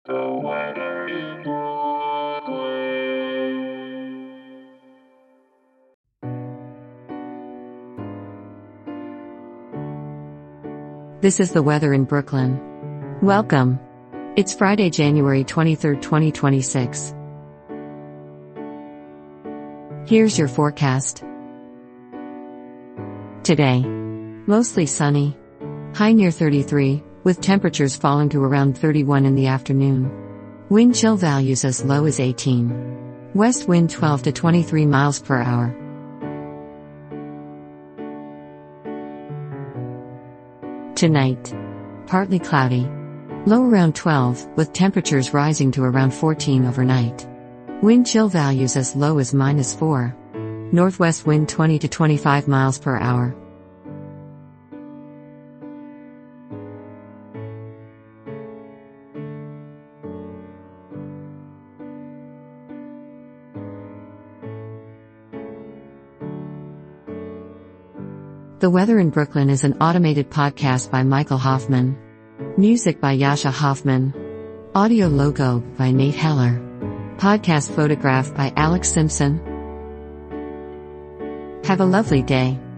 The weather in Brooklyn. This is the weather in Brooklyn. Welcome. It's Friday, January 23, 2026. Here's your forecast. Today, mostly sunny. High near 33, with temperatures falling to around 31 in the afternoon. Wind chill values as low as 18. West wind 12 to 23 miles per hour. Tonight, partly cloudy. Low around 12, with temperatures rising to around 14 overnight. Wind chill values as low as -4. Northwest wind 20 to 25 miles per hour. The Weather in Brooklyn is an automated podcast by Michael Hoffman. Music by Yasha Hoffman. Audio logo by Nate Heller. Podcast photograph by Alex Simpson. Have a lovely day.